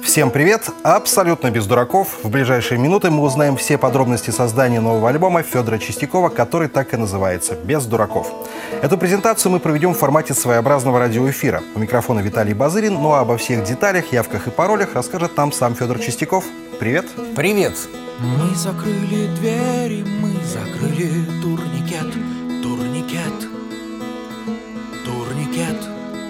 Всем привет! Абсолютно без дураков. В ближайшие минуты мы узнаем все подробности создания нового альбома Федора Чистякова, который так и называется «Без дураков». Эту презентацию мы проведем в формате своеобразного радиоэфира. У микрофона Виталий Базырин, ну а обо всех деталях, явках и паролях расскажет нам сам Федор Чистяков. Привет! Привет! Мы закрыли двери, мы закрыли турникет, турникет, турникет.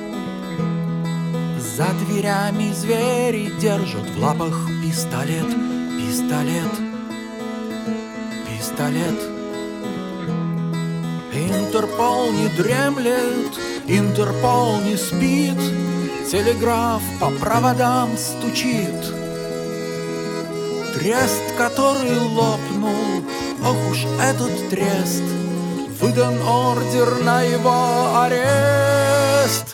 За дверями звери держат в лапах пистолет, пистолет, пистолет. Интерпол не дремлет, Интерпол не спит, телеграф по проводам стучит. Трест, который лопнул, ох уж этот трест, выдан ордер на его арест.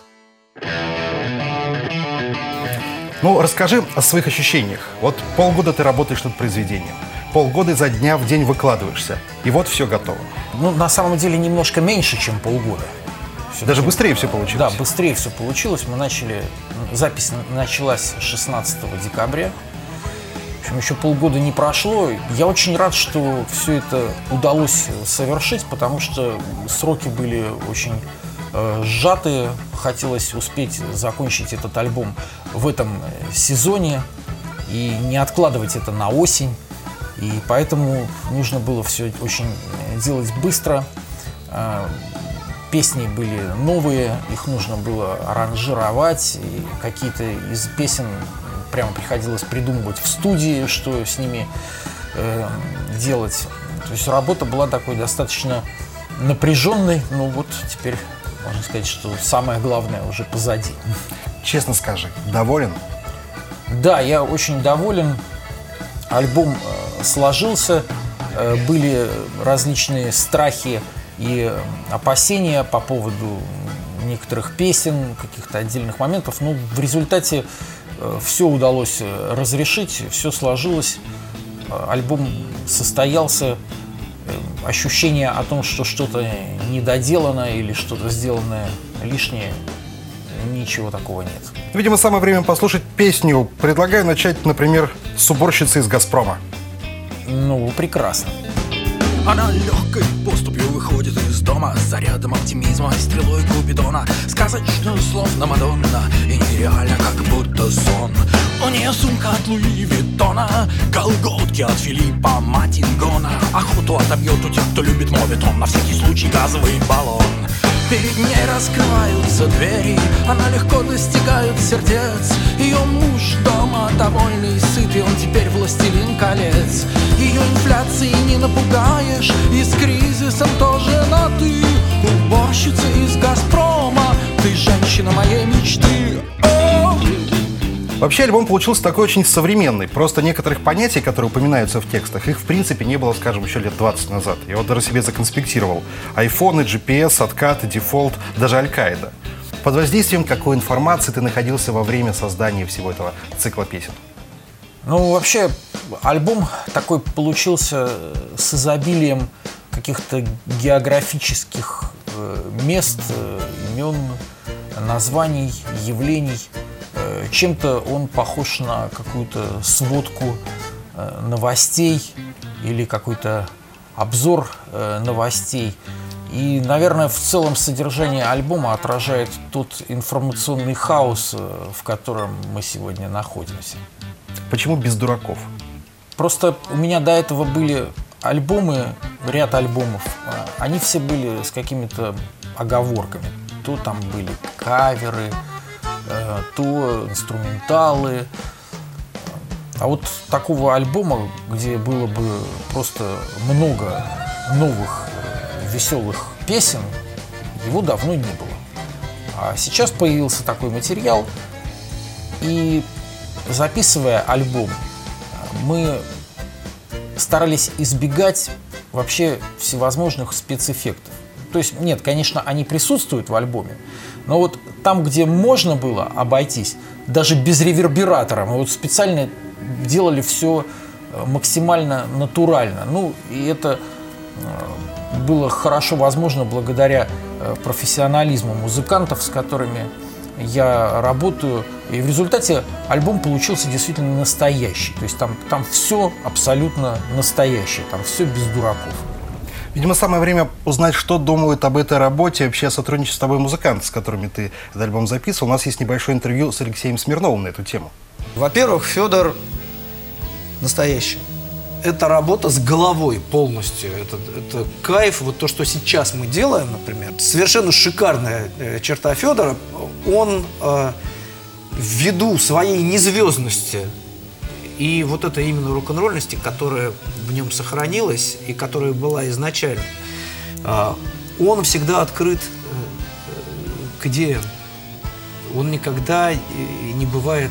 Ну, расскажи о своих ощущениях. Вот полгода ты работаешь над произведением, полгода изо дня в день выкладываешься, и вот все готово. Ну, на самом деле, немножко меньше, чем полгода. Даже быстрее все получилось? Да, быстрее все получилось. Запись началась 16 декабря. В общем, еще полгода не прошло. Я очень рад, что все это удалось совершить, потому что сроки были очень сжатые. Хотелось успеть закончить этот альбом в этом сезоне и не откладывать это на осень. И поэтому нужно было все очень делать быстро. Песни были новые, их нужно было аранжировать. И какие-то из песен прямо приходилось придумывать в студии, что с ними делать. То есть работа была такой достаточно напряженной. Ну вот теперь можно сказать, что самое главное уже позади. Честно скажи, доволен? Да, я очень доволен. Альбом сложился. Были различные страхи и опасения по поводу некоторых песен, каких-то отдельных моментов. Но в результате все удалось разрешить, все сложилось. Альбом состоялся. Ощущение о том, что что-то недоделано или что-то сделанное лишнее, ничего такого нет. Видимо, самое время послушать песню. Предлагаю начать, например, с уборщицы из «Газпрома». Ну, прекрасно. Она легкой поступью выходит из дома с зарядом оптимизма и стрелой Купидона. Сказочную словно Мадонна и нереально, как будто сон. У нее сумка от Луи Виттона, колготки от Филиппа Матингона. Охоту отобьет у тех, кто любит моветон, на всякий случай газовый баллон. Перед ней раскрываются двери, она легко достигает сердец. Ее муж дома довольный, сытый, он теперь властелин колец. Ее инфляции не напугаешь, и с кризисом тоже на «ты». Уборщица из «Газпрома», ты женщина моей мечты. Вообще альбом получился такой очень современный. Просто некоторых понятий, которые упоминаются в текстах, их в принципе не было, скажем, еще лет 20 назад. Я вот даже себе законспектировал. Айфоны, GPS, откаты, дефолт, даже Аль-Каида. Под воздействием какой информации ты находился во время создания всего этого цикла песен? Ну, вообще, альбом такой получился с изобилием каких-то географических мест, имен, названий, явлений. Чем-то он похож на какую-то сводку новостей или какой-то обзор новостей. И, наверное, в целом содержание альбома отражает тот информационный хаос, в котором мы сегодня находимся. Почему без дураков? Просто у меня до этого были альбомы, ряд альбомов. Они все были с какими-то оговорками. То там были каверы, то инструменталы. А вот такого альбома, где было бы просто много новых веселых песен, его давно не было. А сейчас появился такой материал, и записывая альбом, мы старались избегать вообще всевозможных спецэффектов. То есть, нет, конечно, они присутствуют в альбоме, но вот там, где можно было обойтись, даже без ревербератора, мы вот специально делали все максимально натурально. Ну, и это было хорошо возможно благодаря профессионализму музыкантов, с которыми я работаю, и в результате альбом получился действительно настоящий. То есть там все абсолютно настоящее, там все без дураков. Видимо, самое время узнать, что думают об этой работе вообще сотрудничать с тобой музыканты, с которыми ты этот альбом записывал. У нас есть небольшое интервью с Алексеем Смирновым на эту тему. Во-первых, Федор настоящий. Это работа с головой полностью. Это кайф. Вот то, что сейчас мы делаем, например, совершенно шикарная черта Федора. Он ввиду своей незвездности и вот этой именно рок-н-ролльности, которая в нем сохранилась и которая была изначально, он всегда открыт к идеям. Он никогда не бывает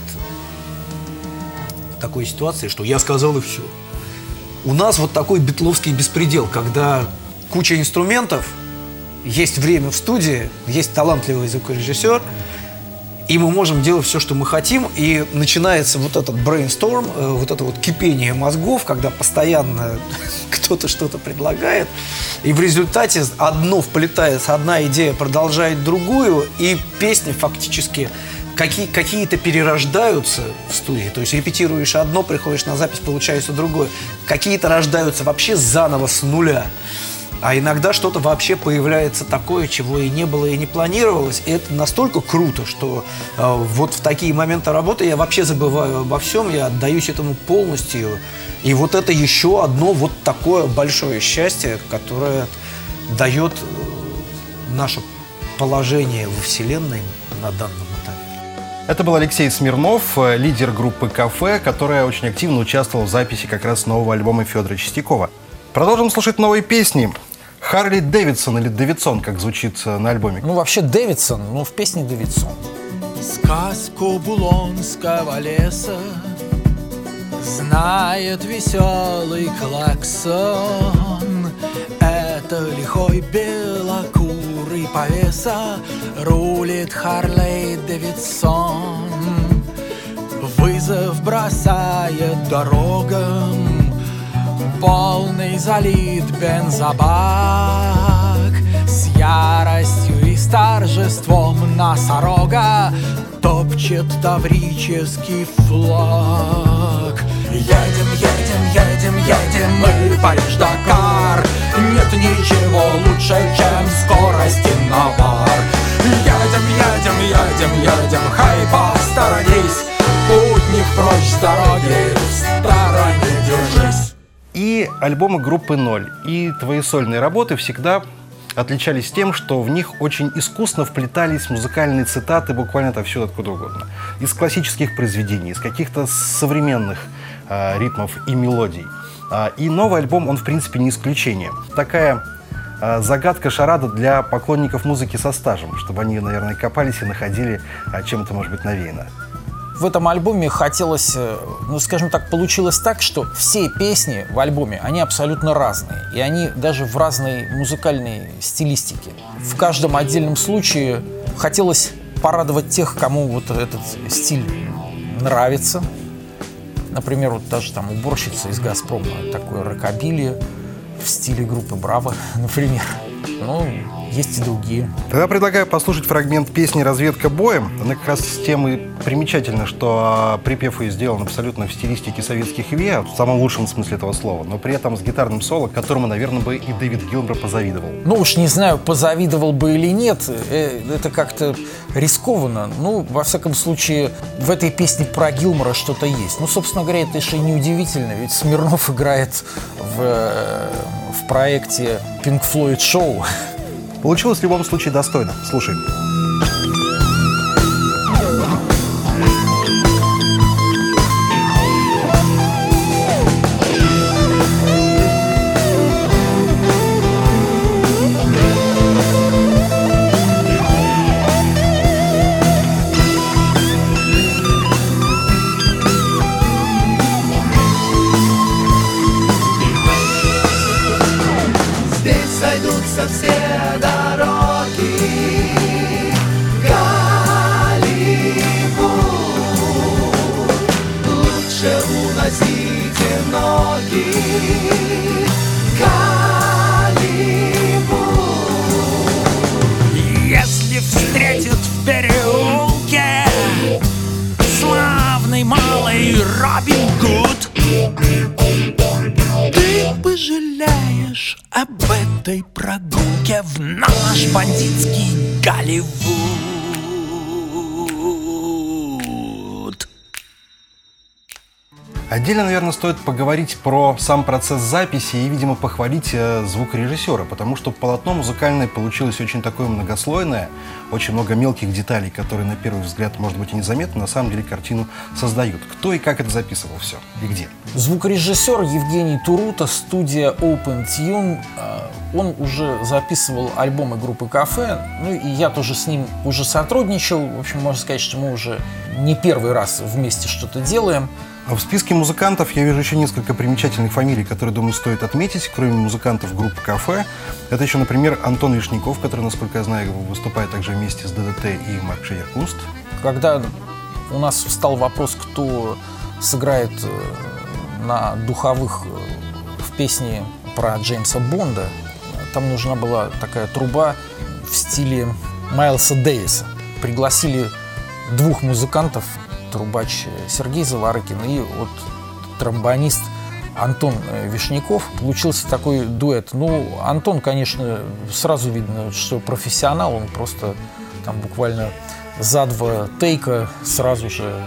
такой ситуации, что я сказал и все. У нас вот такой битловский беспредел, когда куча инструментов, есть время в студии, есть талантливый звукорежиссер, и мы можем делать все, что мы хотим, и начинается вот этот brainstorm, вот это вот кипение мозгов, когда постоянно кто-то что-то предлагает, и в результате одно вплетается, одна идея продолжает другую, и песни фактически какие-то перерождаются в студии. То есть репетируешь одно, приходишь на запись, получается другое. Какие-то рождаются вообще заново с нуля. А иногда что-то вообще появляется такое, чего и не было, и не планировалось. И это настолько круто, что вот в такие моменты работы я вообще забываю обо всем, я отдаюсь этому полностью. И вот это еще одно вот такое большое счастье, которое дает наше положение во Вселенной на данном этапе. Это был Алексей Смирнов, лидер группы «Кафе», которая очень активно участвовала в записи как раз нового альбома Федора Чистякова. Продолжим слушать новые песни. Харли Дэвидсон или Дэвидсон, как звучит на альбоме? Ну, вообще Дэвидсон, но в песне Дэвидсон. Сказку Булонского леса знает веселый клаксон. Это лихой белокурый повеса рулит Харлей Дэвидсон. Вызов бросает дорогам, полный залит бензобак. С яростью и с торжеством носорога топчет таврический флаг. Едем, едем, едем, едем мы Париж-Дакар. Нет ничего лучше, чем скорости навар. Едем, едем, едем, едем, хай, посторонись. Путник прочь с дороги, в стороне держись. И альбомы группы «Ноль», и твои сольные работы всегда отличались тем, что в них очень искусно вплетались музыкальные цитаты буквально отовсюду, откуда угодно. Из классических произведений, из каких-то современных ритмов и мелодий. И новый альбом, он в принципе не исключение. Такая загадка-шарада для поклонников музыки со стажем, чтобы они, наверное, копались и находили, чем это может быть навеяно. В этом альбоме хотелось, ну, скажем так, получилось так, что все песни в альбоме, они абсолютно разные. И они даже в разной музыкальной стилистике. В каждом отдельном случае хотелось порадовать тех, кому вот этот стиль нравится. Например, вот даже там уборщица из «Газпрома», такое рокобили в стиле группы «Браво», например. Ну, есть и другие. Тогда предлагаю послушать фрагмент песни «Разведка боем». Она как раз с тем и примечательна, что припев ее сделан абсолютно в стилистике советских ВИА, в самом лучшем смысле этого слова, но при этом с гитарным соло, которому, наверное, бы и Дэвид Гилмор позавидовал. Ну уж не знаю, позавидовал бы или нет, это как-то рискованно. Ну, во всяком случае, в этой песне про Гилмора что-то есть. Ну, собственно говоря, это еще и неудивительно, ведь Смирнов играет в проекте Pink Floyd Show. Получилось в любом случае достойно. Слушай. Здесь сойдутся все дороги, Голливуд. Лучше уносите ноги, Голливуд. Если встретит в переулке малый Робин Гуд. Ты пожалеешь об этой прогулке в наш бандитский Голливуд. Отдельно, наверное, стоит поговорить про сам процесс записи и, видимо, похвалить звукорежиссера, потому что полотно музыкальное получилось очень такое многослойное, очень много мелких деталей, которые на первый взгляд, может быть, и незаметны, на самом деле картину создают. Кто и как это записывал все и где? Звукорежиссер Евгений Турута, студия Open Tune. Он уже записывал альбомы группы «Кафе», ну и я тоже с ним уже сотрудничал. В общем, можно сказать, что мы уже не первый раз вместе что-то делаем. А в списке музыкантов я вижу еще несколько примечательных фамилий, которые, думаю, стоит отметить, кроме музыкантов группы «Кафе». Это еще, например, Антон Вишняков, который, насколько я знаю, выступает также вместе с ДДТ и Марк Шейер-Кунст. Когда у нас встал вопрос, кто сыграет на духовых в песне про Джеймса Бонда, там нужна была такая труба в стиле Майлса Дэвиса. Пригласили двух музыкантов, трубач Сергей Заварыкин и вот тромбонист Антон Вишняков. Получился такой дуэт. Ну, Антон, конечно, сразу видно, что профессионал, он просто там буквально за 2 тейка сразу же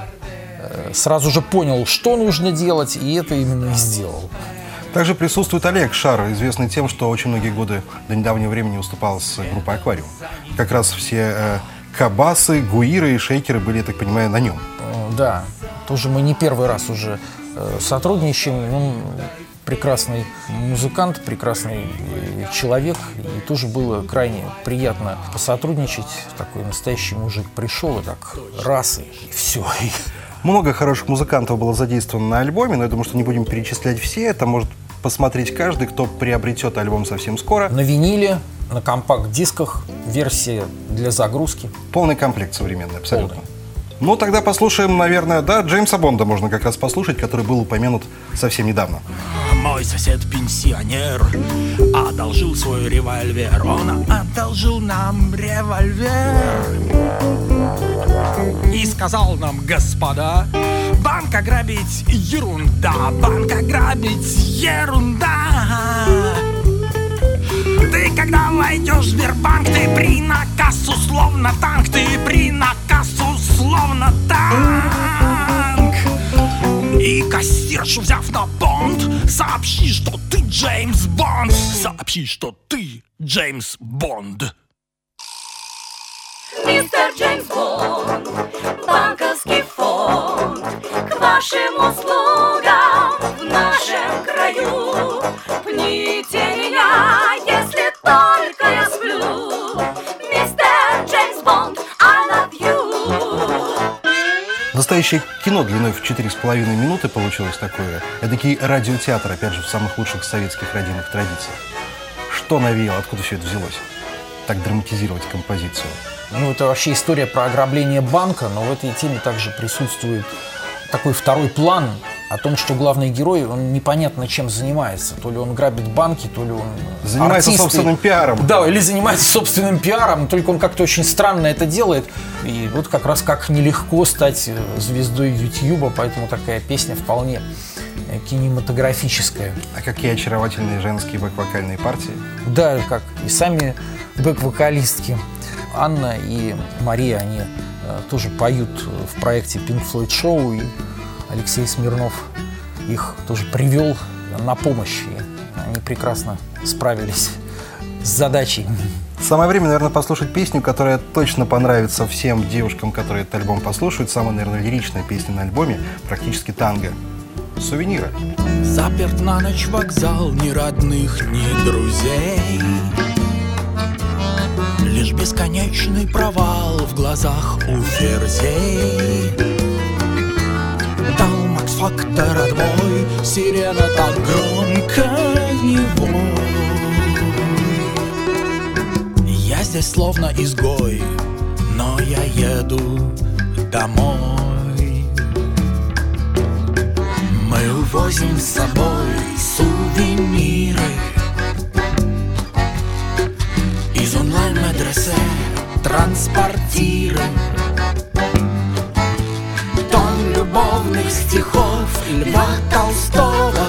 понял, что нужно делать, и это именно и сделал. Также присутствует Олег Шар, известный тем, что очень многие годы до недавнего времени выступал с группой «Аквариум». Как раз все кабасы, гуиры и шейкеры были, я так понимаю, на нем. Да, тоже мы не первый раз уже сотрудничаем. Он прекрасный музыкант, прекрасный человек. И тоже было крайне приятно посотрудничать. Такой настоящий мужик пришел и так раз, и все. Много хороших музыкантов было задействовано на альбоме, но я думаю, что не будем перечислять все. Это может посмотреть каждый, кто приобретет альбом совсем скоро. На виниле, на компакт-дисках, версия для загрузки. Полный комплект современный, абсолютно. Полный. Ну, тогда послушаем, наверное, да, Джеймса Бонда можно как раз послушать, который был упомянут совсем недавно. Мой сосед-пенсионер одолжил свой револьвер. Он одолжил нам револьвер и сказал нам: господа, банк ограбить ерунда, банк ограбить ерунда. Ты когда войдешь в Сбербанк, ты при на кассу словно танк, ты при на кассу словно танк. И кассиршу, взяв на понт, сообщи, что ты Джеймс Бонд. Сообщи, что ты Джеймс Бонд. Мистер Джеймс Бонд, банковский фонд, к вашим услугам в нашем краю. Пните меня, если только я сплю. Мистер Джеймс Бонд, I love you. Настоящее кино длиной в 4,5 минуты получилось такое. Эдакий радиотеатр, опять же, в самых лучших советских радийных традициях. Что навеяло, откуда все это взялось? Так драматизировать композицию. Ну, это вообще история про ограбление банка, но в этой теме также присутствует такой второй план о том, что главный герой, он непонятно чем занимается. То ли он грабит банки, то ли он занимается собственным пиаром. Да, или занимается собственным пиаром, только он как-то очень странно это делает. И вот как раз как нелегко стать звездой Ютьюба, поэтому такая песня вполне кинематографическая. А какие очаровательные женские бэк-вокальные партии. Да, как и сами бэк-вокалистки. Анна и Мария, они тоже поют в проекте Pink Floyd Show, и Алексей Смирнов их тоже привел на помощь, и они прекрасно справились с задачей. Самое время, наверное, послушать песню, которая точно понравится всем девушкам, которые этот альбом послушают. Самая, наверное, лиричная песня на альбоме, практически танго. «Сувениры». Заперт на ночь вокзал, ни родных, ни друзей. Лишь бесконечный провал в глазах у ферзей. Дал Макс-фактор отбой, сирена так громко не вой. Я здесь словно изгой, но я еду домой. Мы увозим с собой сувениры из онлайн-медресе, транспортиры. Тон любовный любовных стихов Льва Толстого.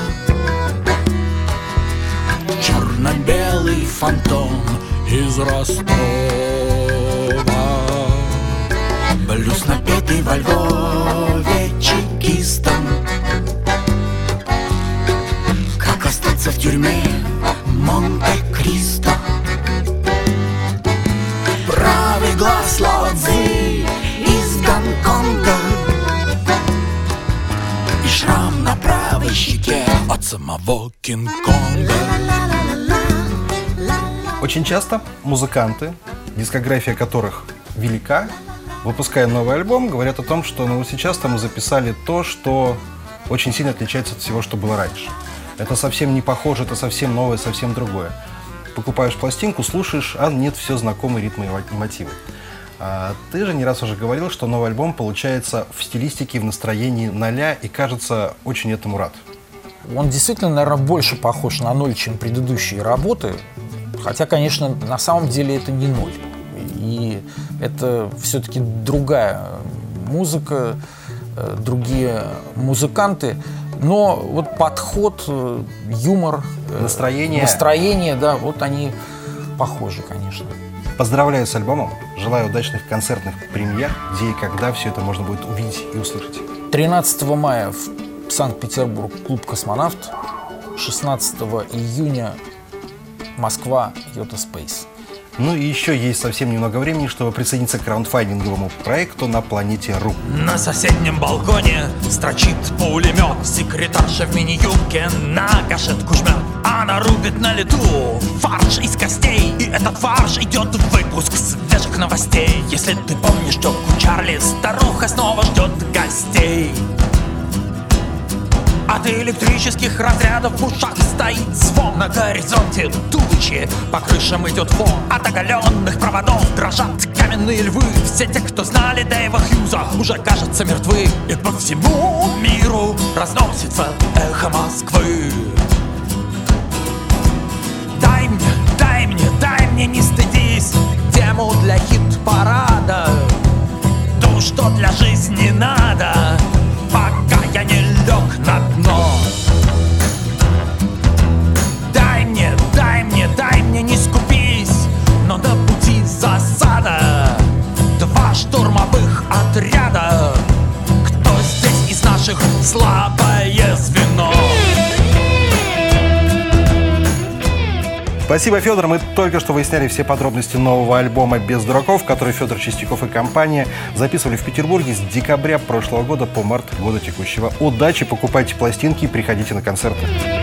Черно-белый фантом из Ростова. Блюз, напетый во Львове чекистом. Как остаться в тюрьме Монте-Кристо. Правый глаз Лао Цзи из Гонконга. И шрам на правой щеке от самого Кинг-Конга. Очень часто музыканты, дискография которых велика, выпуская новый альбом, говорят о том, что вот сейчас-то мы записали то, что очень сильно отличается от всего, что было раньше. Это совсем не похоже, это совсем новое, совсем другое. Покупаешь пластинку, слушаешь, а нет, все знакомые ритмы и мотивы. А ты же не раз уже говорил, что новый альбом получается в стилистике, в настроении ноля, и, кажется, очень этому рад. Он действительно, наверное, больше похож на ноль, чем предыдущие работы. Хотя, конечно, на самом деле это не ноль. И это все-таки другая музыка, другие музыканты. Но вот подход, юмор, настроение, да, вот они похожи, конечно. Поздравляю с альбомом. Желаю удачных концертных премьер, где и когда все это можно будет увидеть и услышать. 13 мая в Санкт-Петербург клуб «Космонавт», 16 июня Москва, Йота Спейс. Ну и еще есть совсем немного времени, чтобы присоединиться к краундфандинговому проекту на Планете.ру. На соседнем балконе строчит пулемет. Секретарша в мини-юбке на гашетку жмет. Она рубит на лету фарш из костей. И этот фарш идет в выпуск свежих новостей. Если ты помнишь тетку Чарли, старуха снова ждет гостей. От электрических разрядов в ушах стоит звон. На горизонте тучи, по крышам идет фон. От оголенных проводов дрожат каменные львы. Все те, кто знали Дэйва Хьюза, уже, кажется, мертвы. И по всему миру разносится эхо Москвы. Дай мне, не стыдись тему для хит-парада. То, что для жизни надо, пока я не лег на дно. Дай мне, не скупись, но до пути засада. 2 штурмовых отряда. Кто здесь из наших слабое звено? Спасибо, Федор. Мы только что выясняли все подробности нового альбома «Без дураков», который Федор Чистяков и компания записывали в Петербурге с декабря прошлого года по март года текущего. Удачи, покупайте пластинки и приходите на концерты.